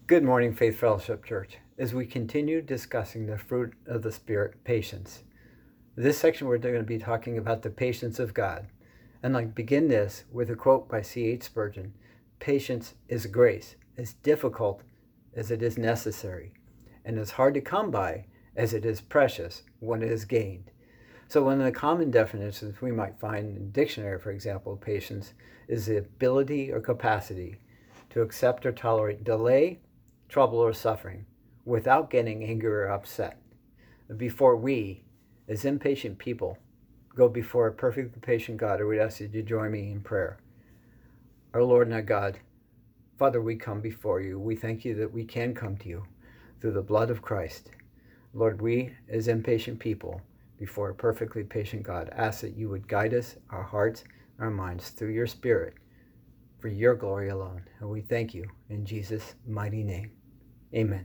Good morning, Faith Fellowship Church, as we continue discussing the fruit of the Spirit, patience. This section we're going to be talking about the patience of God. And I begin this with a quote by C.H. Spurgeon: "Patience is grace, as difficult as it is necessary, and as hard to come by as it is precious when it is gained." So one of the common definitions we might find in the dictionary, for example, patience is the ability or capacity to accept or tolerate delay, trouble, or suffering without getting angry or upset. Before we, as impatient people, go before a perfectly patient God, I would ask you to join me in prayer. Our Lord and our God, Father, we come before you. We thank you that we can come to you through the blood of Christ. Lord, we, as impatient people, before a perfectly patient God, ask that you would guide us, our hearts, our minds, through your Spirit, for your glory alone. And we thank you in Jesus' mighty name. Amen.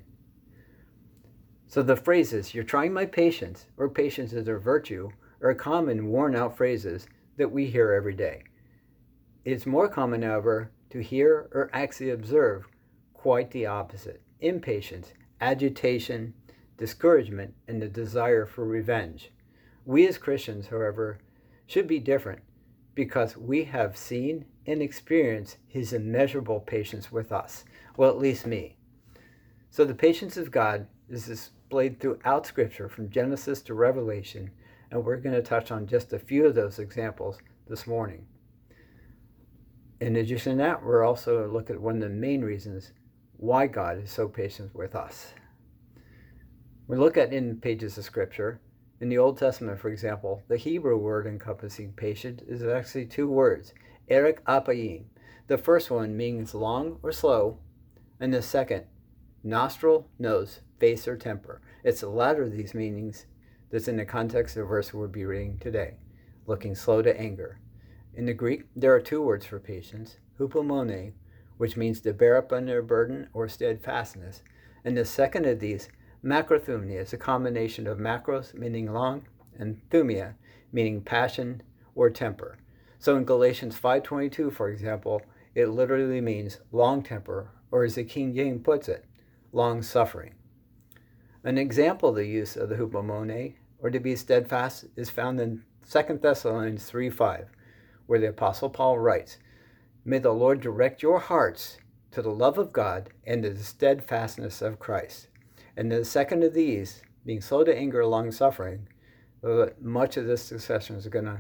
So the phrases, "you're trying my patience," or "patience is a virtue," are common worn-out phrases that we hear every day. It's more common, however, to hear or actually observe quite the opposite: impatience, agitation, discouragement, and the desire for revenge. We as Christians, however, should be different because we have seen and experienced his immeasurable patience with us. Well, at least me. So the patience of God is displayed throughout Scripture from Genesis to Revelation, and we're going to touch on just a few of those examples this morning. In addition to that, we're also looking at one of the main reasons why God is so patient with us. We look at in pages of Scripture. In the Old Testament, for example, the Hebrew word encompassing patient is actually two words, erek apayim. The first one means long or slow, and the second, nostril, nose, face, or temper. It's the latter of these meanings that's in the context of the verse we'll be reading today, looking slow to anger. In the Greek, there are two words for patience, hupomone, which means to bear up under a burden or steadfastness, and the second of these, macrothumia, is a combination of macros, meaning long, and thumia, meaning passion or temper. So in Galatians 5:22, for example, it literally means long temper, or as the King James puts it, long suffering. An example of the use of the hupomone, or to be steadfast, is found in 2 Thessalonians 3:5, where the Apostle Paul writes, "May the Lord direct your hearts to the love of God and to the steadfastness of Christ." And the second of these, being slow to anger, long suffering, much of this discussion is going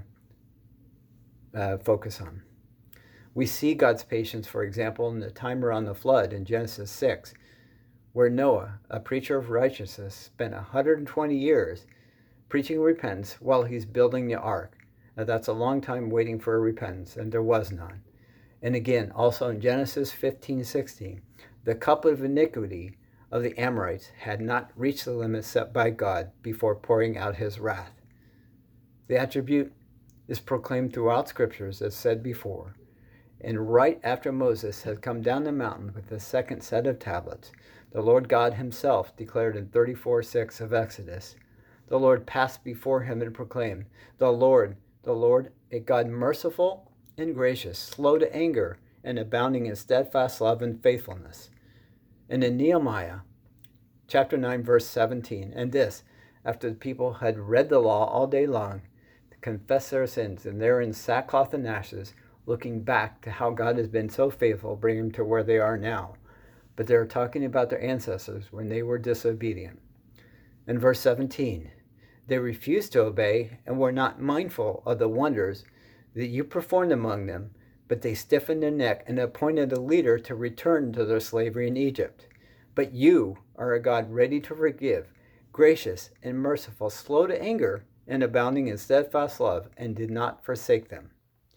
to focus on. We see God's patience, for example, in the time around the flood in Genesis 6, where Noah, a preacher of righteousness, spent 120 years preaching repentance while he's building the ark. Now, that's a long time waiting for a repentance, and there was none. And again, also in Genesis 15:16, the cup of iniquity of the Amorites had not reached the limit set by God before pouring out his wrath. The attribute is proclaimed throughout Scriptures, as said before. And right after Moses had come down the mountain with the second set of tablets, the Lord God himself declared in 34:6 of Exodus, the Lord passed before him and proclaimed, the Lord, a God merciful and gracious, slow to anger, and abounding in steadfast love and faithfulness." And in Nehemiah, chapter 9, verse 17, and this, after the people had read the law all day long, to confess their sins, and they're in sackcloth and ashes, looking back to how God has been so faithful, bringing them to where they are now. But they're talking about their ancestors when they were disobedient. In verse 17, they refused to obey and were not mindful of the wonders that you performed among them, but they stiffened their neck and appointed a leader to return to their slavery in Egypt. But you are a God ready to forgive, gracious and merciful, slow to anger, and abounding in steadfast love, and did not forsake them.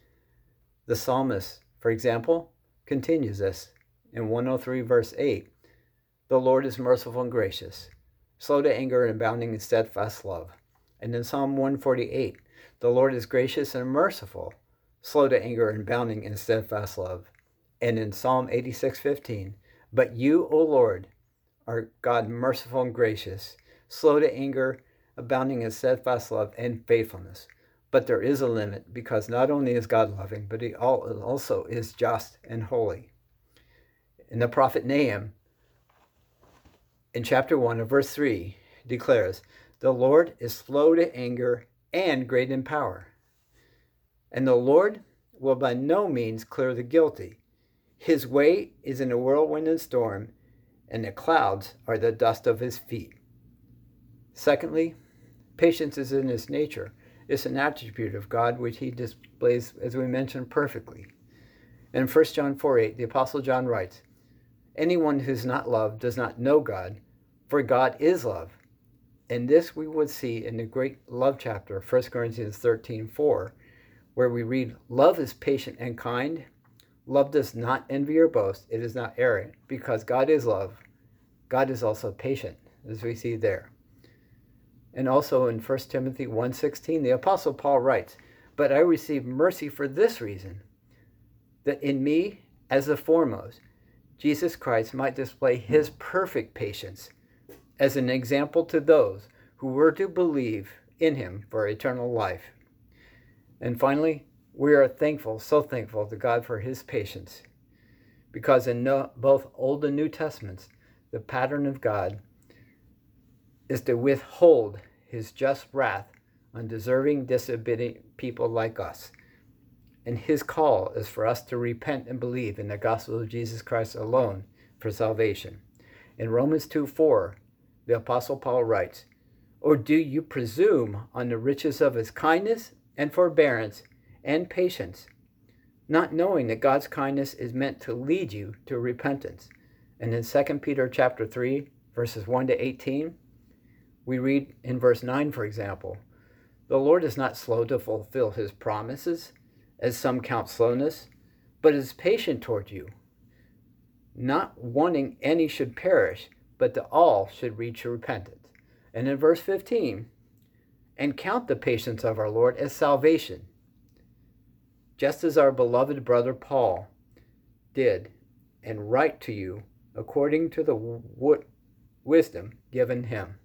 The psalmist, for example, continues this in 103 verse 8. The Lord is merciful and gracious, slow to anger and abounding in steadfast love. And in Psalm 148, the Lord is gracious and merciful, slow to anger and abounding in steadfast love. And in Psalm 86:15, but you, O Lord, are God merciful and gracious, slow to anger, abounding in steadfast love and faithfulness. But there is a limit, because not only is God loving, but he also is just and holy. In the prophet Nahum, in chapter 1 of verse 3 declares, "The Lord is slow to anger and great in power. And the Lord will by no means clear the guilty. His way is in a whirlwind and storm, and the clouds are the dust of his feet." Secondly, patience is in his nature. It's an attribute of God which he displays, as we mentioned, perfectly. In 1 John 4:8, the Apostle John writes, "Anyone who does not love does not know God, for God is love." And this we would see in the great love chapter, 1 Corinthians 13:4, where we read, "Love is patient and kind. Love does not envy or boast. It is not arrogant. Because God is love, God is also patient," as we see there. And also in 1 Timothy 1:16, the Apostle Paul writes, "But I received mercy for this reason, that in me, as the foremost, Jesus Christ might display his perfect patience as an example to those who were to believe in him for eternal life." And finally, we are thankful, so thankful to God for his patience, because in both Old and New Testaments, the pattern of God is to withhold his just wrath on deserving, disobedient people like us. And his call is for us to repent and believe in the gospel of Jesus Christ alone for salvation. In Romans 2:4, the Apostle Paul writes, "Or do you presume on the riches of his kindness and forbearance and patience, not knowing that God's kindness is meant to lead you to repentance?" And in 2 Peter chapter 3, verses 1 to 18, we read in verse 9, for example, "The Lord is not slow to fulfill his promises, as some count slowness, but is patient toward you, not wanting any should perish, but that all should reach repentance." And in verse 15, "And count the patience of our Lord as salvation, just as our beloved brother Paul did, and write to you according to the wisdom given him."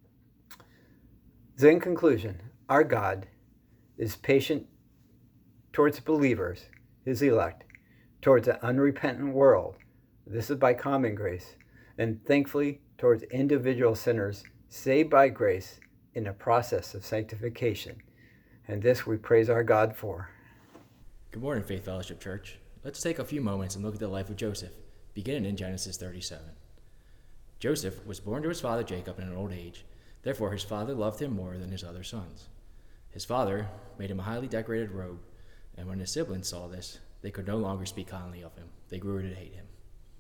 So in conclusion, our God is patient towards believers, his elect, towards an unrepentant world. This is by common grace, and thankfully towards individual sinners saved by grace in a process of sanctification. And this we praise our God for. Good morning, Faith Fellowship Church. Let's take a few moments and look at the life of Joseph, beginning in Genesis 37. Joseph was born to his father Jacob in an old age. Therefore, his father loved him more than his other sons. His father made him a highly decorated robe, and when his siblings saw this, they could no longer speak kindly of him. They grew to hate him.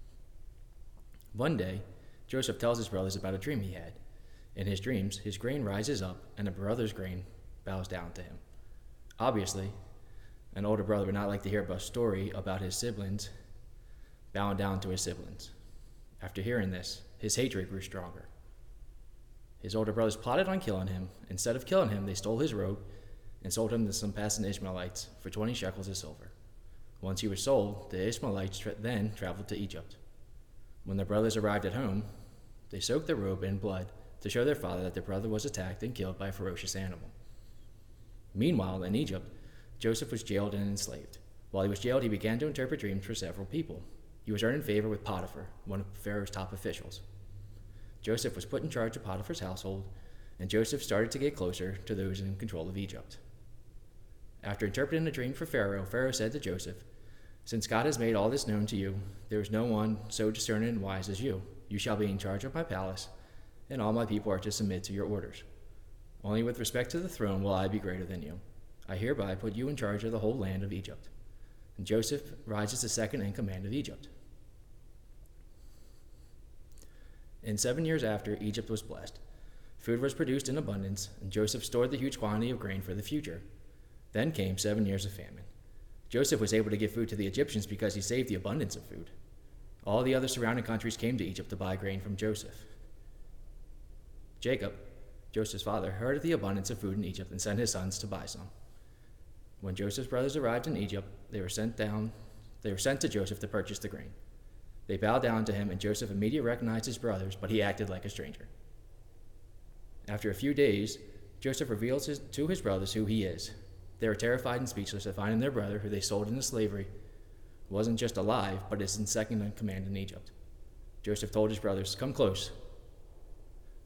One day, Joseph tells his brothers about a dream he had. In his dreams, his grain rises up, and a brother's grain bows down to him. Obviously, an older brother would not like to hear a story about his siblings bowing down to his siblings. After hearing this, his hatred grew stronger. His older brothers plotted on killing him. Instead of killing him, they stole his robe and sold him to some passing Ishmaelites for 20 shekels of silver. Once he was sold, the Ishmaelites then traveled to Egypt. When the brothers arrived at home, they soaked the robe in blood to show their father that their brother was attacked and killed by a ferocious animal. Meanwhile, in Egypt, Joseph was jailed and enslaved. While he was jailed, he began to interpret dreams for several people. He was earning favor with Potiphar, one of Pharaoh's top officials. Joseph was put in charge of Potiphar's household, and Joseph started to get closer to those in control of Egypt. After interpreting a dream for Pharaoh, Pharaoh said to Joseph, "Since God has made all this known to you, there is no one so discerning and wise as you. You shall be in charge of my palace, and all my people are to submit to your orders. Only with respect to the throne will I be greater than you. I hereby put you in charge of the whole land of Egypt." And Joseph rises to second in command of Egypt. In 7 years after, Egypt was blessed. Food was produced in abundance, and Joseph stored the huge quantity of grain for the future. Then came 7 years of famine. Joseph was able to give food to the Egyptians because he saved the abundance of food. All the other surrounding countries came to Egypt to buy grain from Joseph. Jacob, Joseph's father, heard of the abundance of food in Egypt and sent his sons to buy some. When Joseph's brothers arrived in Egypt, they were sent to Joseph to purchase the grain. They bowed down to him, and Joseph immediately recognized his brothers, but he acted like a stranger. After a few days, Joseph reveals to his brothers who he is. They were terrified and speechless at finding their brother, who they sold into slavery, wasn't just alive, but is in second in command in Egypt. Joseph told his brothers, "Come close."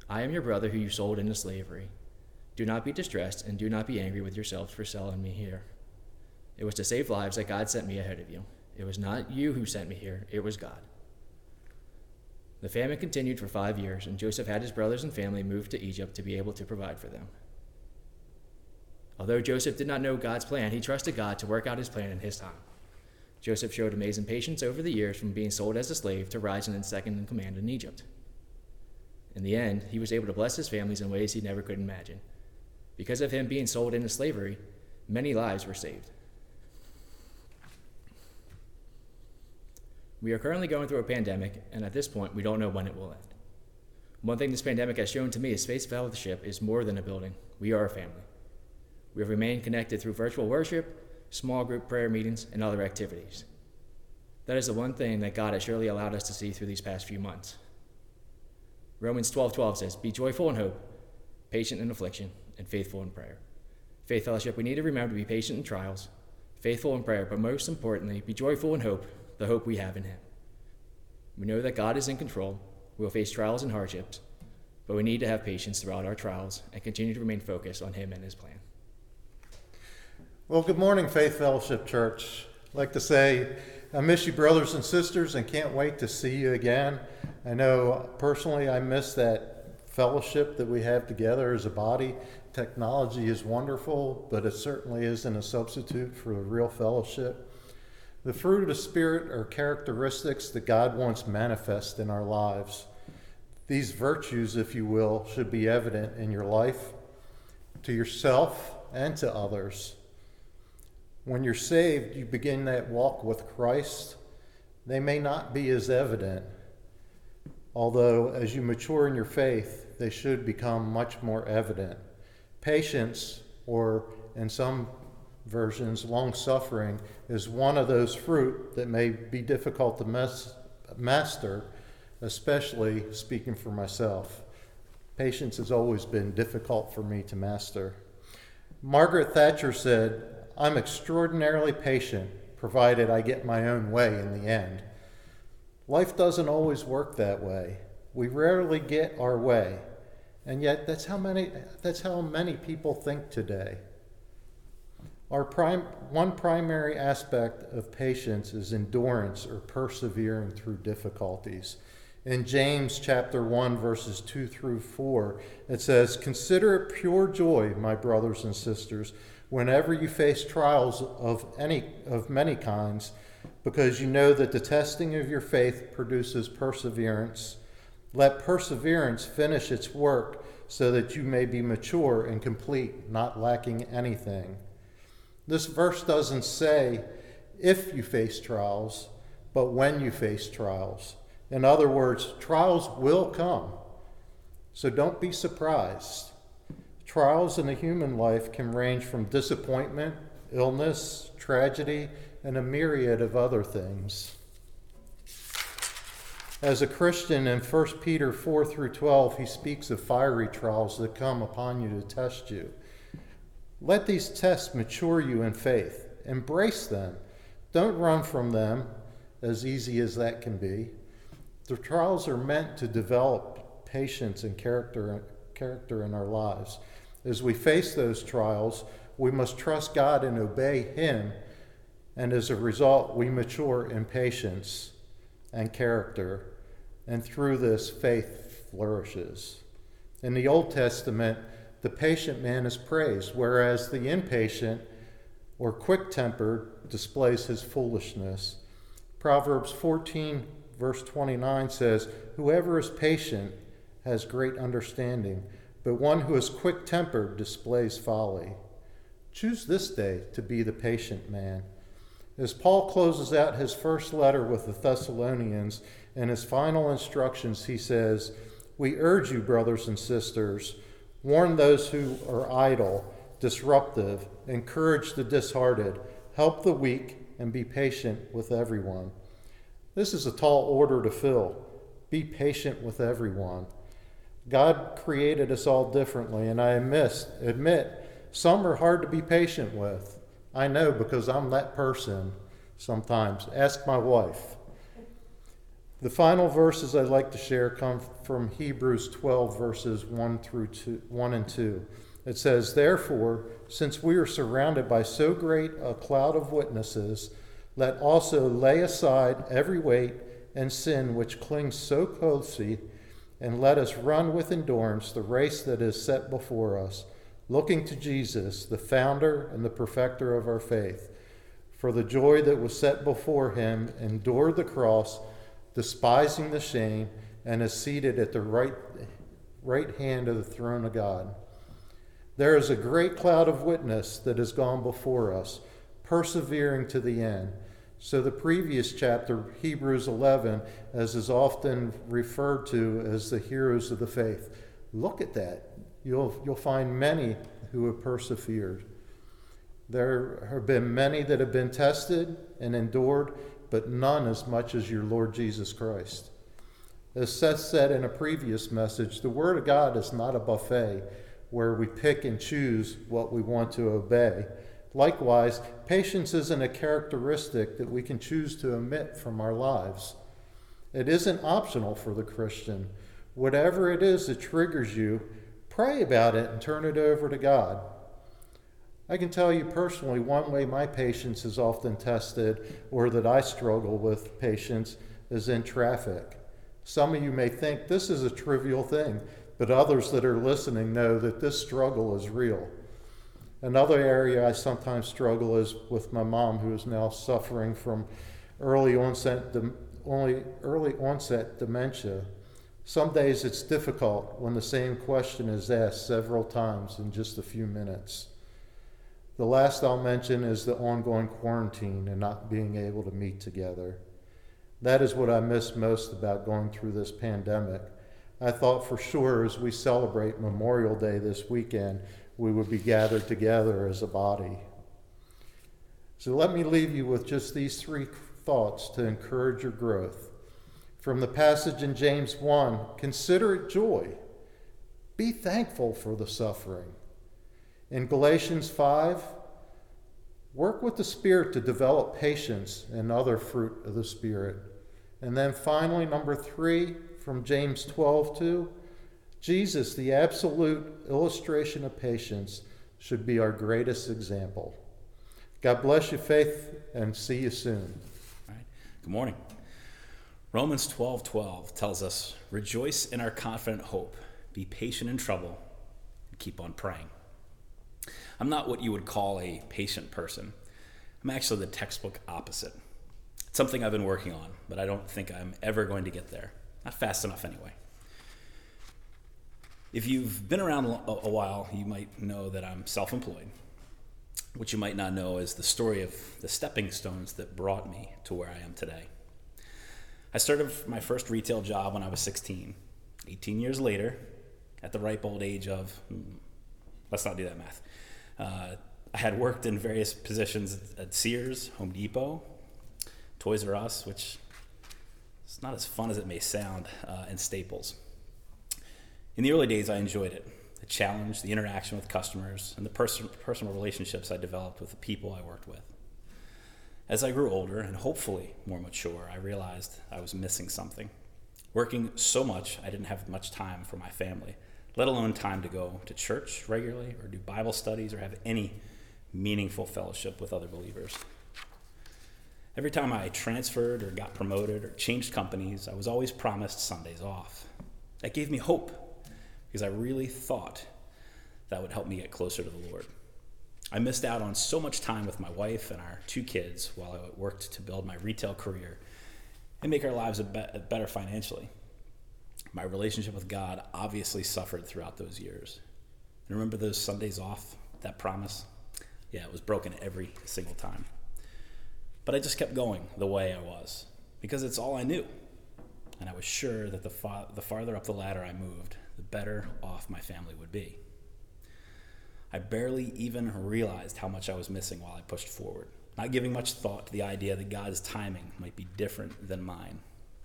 I am your brother who you sold into slavery. Do not be distressed, and do not be angry with yourselves for selling me here. It was to save lives that God sent me ahead of you. It was not you who sent me here, it was God. The famine continued for 5 years, and Joseph had his brothers and family move to Egypt to be able to provide for them. Although Joseph did not know God's plan, he trusted God to work out his plan in his time. Joseph showed amazing patience over the years, from being sold as a slave to rising in second in command in Egypt. In the end, he was able to bless his families in ways he never could imagine. Because of him being sold into slavery, many lives were saved. We are currently going through a pandemic, and at this point, we don't know when it will end. One thing this pandemic has shown to me is Faith Fellowship is more than a building. We are a family. We have remained connected through virtual worship, small group prayer meetings, and other activities. That is the one thing that God has surely allowed us to see through these past few months. Romans 12:12 says, "Be joyful in hope, patient in affliction, and faithful in prayer." Faith Fellowship, we need to remember to be patient in trials, faithful in prayer, but most importantly, be joyful in hope, the hope we have in him. We know that God is in control. We will face trials and hardships, but we need to have patience throughout our trials and continue to remain focused on him and his plan. Well, good morning, Faith Fellowship Church. I'd like to say I miss you, brothers and sisters, and can't wait to see you again. I know personally I miss that fellowship that we have together as a body. Technology is wonderful, but it certainly isn't a substitute for a real fellowship. The fruit of the Spirit are characteristics that God wants manifest in our lives. These virtues, if you will, should be evident in your life, to yourself and to others. When you're saved, you begin that walk with Christ. They may not be as evident, although as you mature in your faith, they should become much more evident. Patience, or in some versions, long-suffering, is one of those fruit that may be difficult to master, especially speaking for myself. Patience has always been difficult for me to master. Margaret Thatcher said, "I'm extraordinarily patient, provided I get my own way in the end." Life doesn't always work that way. We rarely get our way, and yet that's how many people think today. One primary aspect of patience is endurance, or persevering through difficulties. In James chapter 1, verses 2 through 4, it says, "Consider it pure joy, my brothers and sisters, whenever you face trials of many kinds, because you know that the testing of your faith produces perseverance. Let perseverance finish its work, so that you may be mature and complete, not lacking anything." This verse doesn't say if you face trials, but when you face trials. In other words, trials will come, so don't be surprised. Trials in the human life can range from disappointment, illness, tragedy, and a myriad of other things. As a Christian, in 1 Peter 4 through 12, he speaks of fiery trials that come upon you to test you. Let these tests mature you in faith. Embrace them. Don't run from them, as easy as that can be. The trials are meant to develop patience and character in our lives. As we face those trials, we must trust God and obey him, and as a result, we mature in patience and character, and through this, faith flourishes. In the Old Testament, the patient man is praised, whereas the impatient or quick-tempered displays his foolishness. Proverbs 14, verse 29 says, "Whoever is patient has great understanding, but one who is quick-tempered displays folly." Choose this day to be the patient man. As Paul closes out his first letter with the Thessalonians, in his final instructions, he says, "We urge you, brothers and sisters, warn those who are idle, disruptive, encourage the disheartened, help the weak, and be patient with everyone." This is a tall order to fill. Be patient with everyone. God created us all differently, and I admit some are hard to be patient with. I know, because I'm that person sometimes. Ask my wife. The final verses I'd like to share come from Hebrews 12, verses 1 and 2. It says, "Therefore, since we are surrounded by so great a cloud of witnesses, let also lay aside every weight and sin which clings so closely, and let us run with endurance the race that is set before us, looking to Jesus, the founder and the perfecter of our faith. For the joy that was set before him endured the cross, despising the shame, and is seated at the right hand of the throne of God. There is a great cloud of witness that has gone before us, persevering to the end." So the previous chapter, Hebrews 11, as is often referred to as the heroes of the faith. Look at that. You'll find many who have persevered. There have been many that have been tested and endured, but none as much as your Lord Jesus Christ. As Seth said in a previous message, the Word of God is not a buffet where we pick and choose what we want to obey. Likewise, patience isn't a characteristic that we can choose to omit from our lives. It isn't optional for the Christian. Whatever it is that triggers you, pray about it and turn it over to God. I can tell you personally, one way my patience is often tested, or that I struggle with patience, is in traffic. Some of you may think this is a trivial thing, but others that are listening know that this struggle is real. Another area I sometimes struggle is with my mom, who is now suffering from early onset dementia. Some days it's difficult when the same question is asked several times in just a few minutes. The last I'll mention is the ongoing quarantine and not being able to meet together. That is what I miss most about going through this pandemic. I thought for sure as we celebrate Memorial Day this weekend, we would be gathered together as a body. So let me leave you with just these three thoughts to encourage your growth. From the passage in James 1, consider it joy. Be thankful for the suffering. In Galatians 5, work with the Spirit to develop patience and other fruit of the Spirit. And then finally, number 3, from James 12:2, Jesus, the absolute illustration of patience, should be our greatest example. God bless you, Faith, and see you soon. All right. Good morning. Romans 12:12 tells us, "Rejoice in our confident hope, be patient in trouble, and keep on praying." I'm not what you would call a patient person. I'm actually the textbook opposite. It's something I've been working on, but I don't think I'm ever going to get there. Not fast enough anyway. If you've been around a while, you might know that I'm self-employed. What you might not know is the story of the stepping stones that brought me to where I am today. I started my first retail job when I was 16. 18 years later, at the ripe old age of, let's not do that math. I had worked in various positions at Sears, Home Depot, Toys R Us, which is not as fun as it may sound, and Staples. In the early days, I enjoyed it. The challenge, the interaction with customers, and the personal relationships I developed with the people I worked with. As I grew older and hopefully more mature, I realized I was missing something. Working so much, I didn't have much time for my family, let alone time to go to church regularly or do Bible studies or have any meaningful fellowship with other believers. Every time I transferred or got promoted or changed companies, I was always promised Sundays off. That gave me hope, because I really thought that would help me get closer to the Lord. I missed out on so much time with my wife and our 2 kids while I worked to build my retail career and make our lives better financially. My relationship with God obviously suffered throughout those years. And remember those Sundays off, that promise? Yeah, it was broken every single time. But I just kept going the way I was, because it's all I knew. And I was sure that the farther up the ladder I moved, the better off my family would be. I barely even realized how much I was missing while I pushed forward, not giving much thought to the idea that God's timing might be different than mine.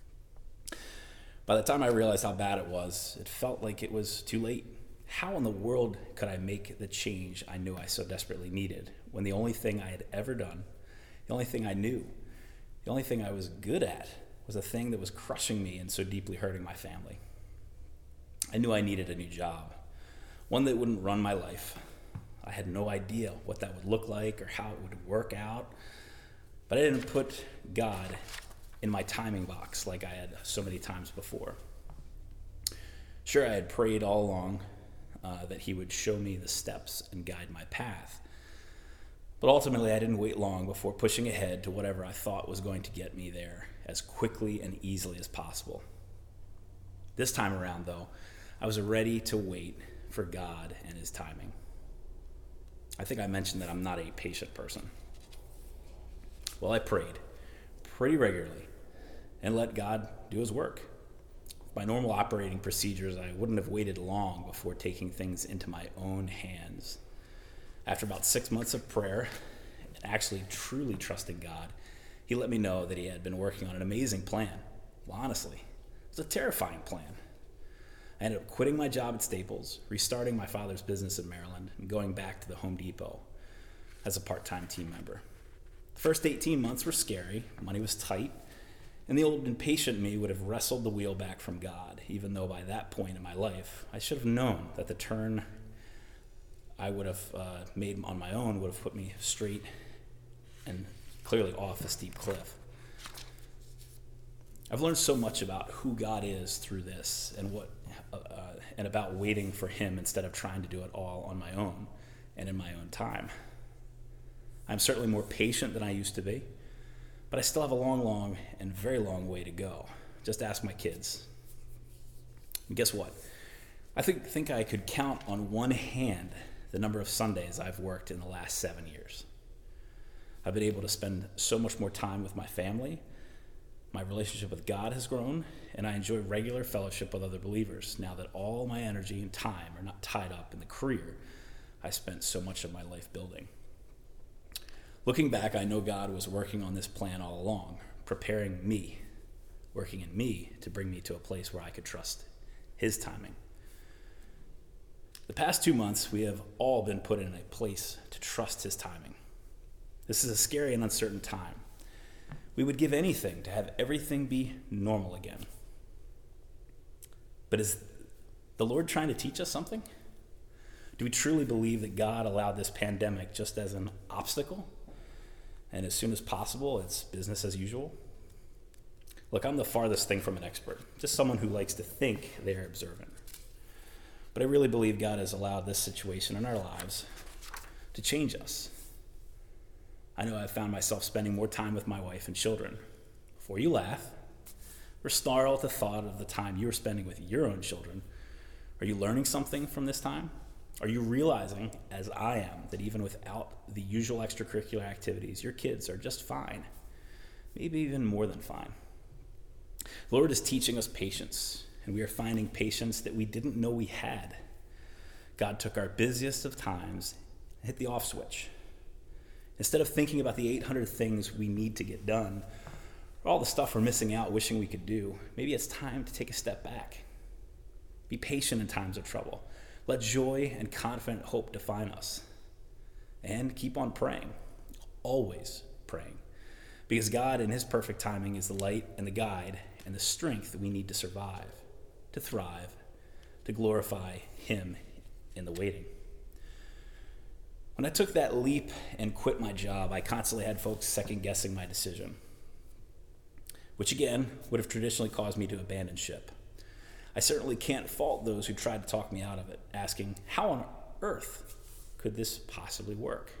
By the time I realized how bad it was, it felt like it was too late. How in the world could I make the change I knew I so desperately needed when the only thing I had ever done, the only thing I knew, the only thing I was good at was a thing that was crushing me and so deeply hurting my family. I knew I needed a new job, one that wouldn't run my life. I had no idea what that would look like or how it would work out, but I didn't put God in my timing box like I had so many times before. Sure, I had prayed all along that he would show me the steps and guide my path. But ultimately, I didn't wait long before pushing ahead to whatever I thought was going to get me there as quickly and easily as possible. This time around, though, I was ready to wait for God and his timing. I think I mentioned that I'm not a patient person. Well, I prayed pretty regularly and let God do his work. By normal operating procedures, I wouldn't have waited long before taking things into my own hands. After about 6 months of prayer and actually truly trusting God, he let me know that he had been working on an amazing plan. Well, honestly, it was a terrifying plan. I ended up quitting my job at Staples, restarting my father's business in Maryland, and going back to the Home Depot as a part-time team member. The first 18 months were scary, money was tight, and the old impatient me would have wrestled the wheel back from God, even though by that point in my life, I should have known that the turn I would have made on my own would have put me straight and clearly off a steep cliff. I've learned so much about who God is through this and about waiting for him instead of trying to do it all on my own and in my own time. I'm certainly more patient than I used to be, but I still have a long and very long way to go. Just ask my kids. And guess what? I think I could count on one hand the number of Sundays I've worked in the last 7 years. I've been able to spend so much more time with my family. My relationship with God has grown, and I enjoy regular fellowship with other believers now that all my energy and time are not tied up in the career I spent so much of my life building. Looking back, I know God was working on this plan all along, preparing me, working in me to bring me to a place where I could trust his timing. The past 2 months, we have all been put in a place to trust his timing. This is a scary and uncertain time. We would give anything to have everything be normal again. But is the Lord trying to teach us something? Do we truly believe that God allowed this pandemic just as an obstacle? And as soon as possible, it's business as usual? Look, I'm the farthest thing from an expert, just someone who likes to think they're observant. But I really believe God has allowed this situation in our lives to change us. I know I've found myself spending more time with my wife and children. Before you laugh or snarl at the thought of the time you're spending with your own children, are you learning something from this time? Are you realizing, as I am, that even without the usual extracurricular activities, your kids are just fine, maybe even more than fine? The Lord is teaching us patience, and we are finding patience that we didn't know we had. God took our busiest of times and hit the off switch. Instead of thinking about the 800 things we need to get done, or all the stuff we're missing out wishing we could do, maybe it's time to take a step back. Be patient in times of trouble. Let joy and confident hope define us. And keep on praying, always praying, because God in his perfect timing is the light and the guide and the strength that we need to survive, to thrive, to glorify him in the waiting. When I took that leap and quit my job, I constantly had folks second-guessing my decision, which again would have traditionally caused me to abandon ship. I certainly can't fault those who tried to talk me out of it, asking, how on earth could this possibly work?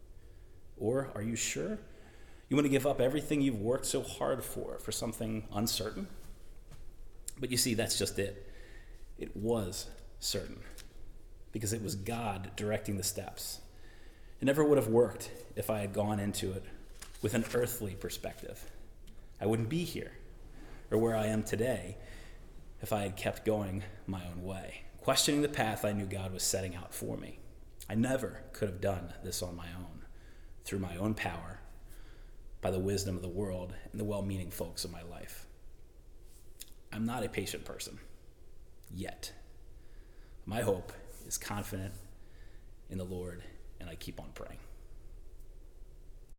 Or are you sure? You want to give up everything you've worked so hard for something uncertain? But you see, that's just it. It was certain, because it was God directing the steps. It never would have worked if I had gone into it with an earthly perspective. I wouldn't be here or where I am today if I had kept going my own way, questioning the path I knew God was setting out for me. I never could have done this on my own, through my own power, by the wisdom of the world and the well-meaning folks in my life. I'm not a patient person, yet. My hope is confident in the Lord, and I keep on praying.